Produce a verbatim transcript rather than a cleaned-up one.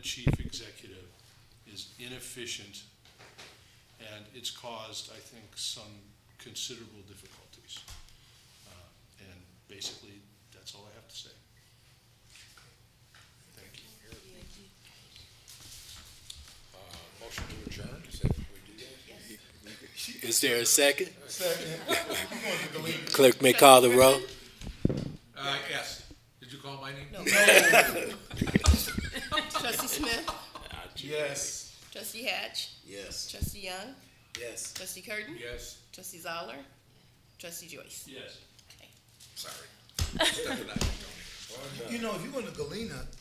chief executive is inefficient, and it's caused, I think, some considerable difficulties. Uh, and basically, that's all I have to say. Thank you. Uh, motion to adjourn, is that what we do that? Is there a second? Second. Clerk may call the roll. Uh, yes. Did you call my name? No. Trustee Smith, Yes. Trustee Hatch, Yes. Trustee Young, Yes. Trustee Curtin, Yes. Trustee Zoller, Trustee Joyce. Yes. Okay. Sorry. Stepping out, Tony. You know, if you went to Galena,